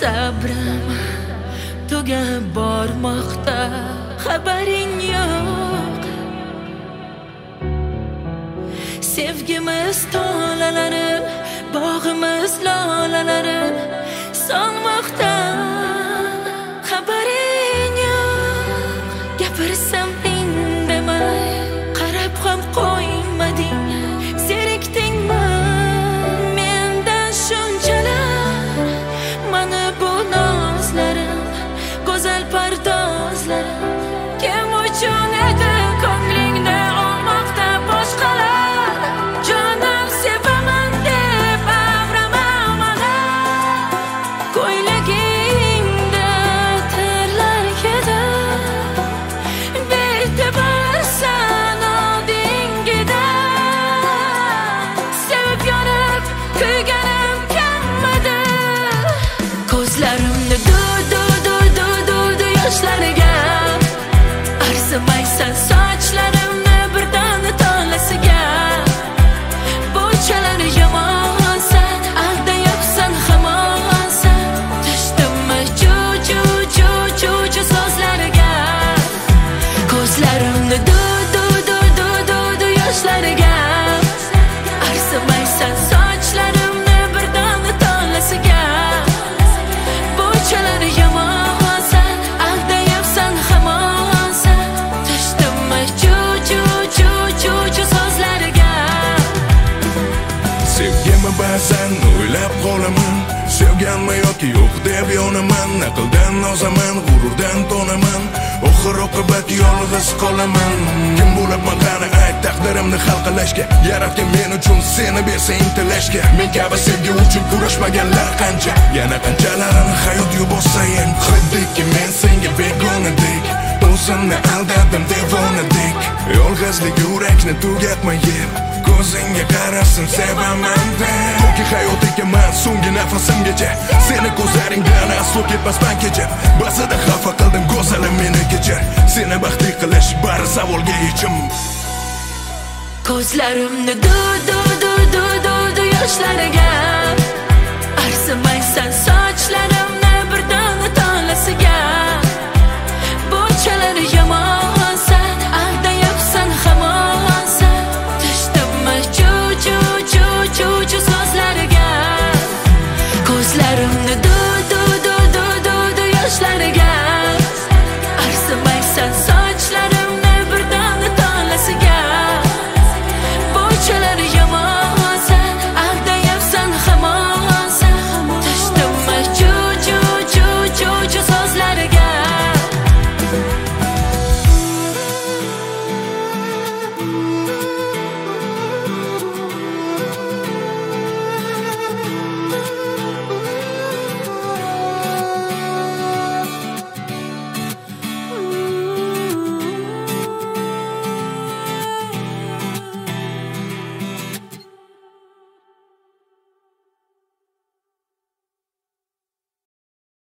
Sabrim tugab bormoqda, xabaring yo'q. Sevgimiz tolalari, bog'imiz lolalari solmoqda, xabaring yo'q. Gapirsam indamay, qarab ham qo'ymading. Zerikdingmi mendan shunchalar? Mana bu nozlarim, go'zal pardozlarim kim uchun edi ko'nglingda olmoqda boshqalar? Jonim sevaman deb avrama mana, ko'ylagingda terlar edi, be'taborsan oldingida. Sevib yonib kuyganim kammadi, ko'zlarimni du yoshlarga arzimaysan, sochlarimni birdan tolasiga. Bunchalar yomonsan, aldayapsan hamonsan. Tishdimmi ju so'zlarga, ko'zlarimni du yoshlarga arzimaysan, sochlarimni birdan tolasiga. Bunchalar yomonsan, aldayapsan hamonsan. Tishdimmi ju so'zlarga. Sevgimni ba'zan o'ylab qolaman, sevganmi yoki yo'q deb yonaman. Aqldan ozaman, g'ururdan tonaman, oxir oqibat yolg'iz qolaman. Kim bo'libman qani ayt taqdirimni hal qilishga? Yaratgan men uchun seni bersa intilishga. Men kabi sevgi uchun kurashmaganlar qancha, yana qanchalarini hayot yuborsayin. Xiddiki men senga begonadek, o'zimni aldadim devonadek. Yolg'izlik yurakni tugatmayin, ko'zingga qarasin sevaman deb. Toki hayot ekaman so'nggi nafasimgacha, seni ko'zlaringdan aslo ketmasman kechir. Ba'zida xafa qildim go'zalim meni kechir, seni baxtli qilish bari savolga yechim. Ko'zlarimni du yoshlarga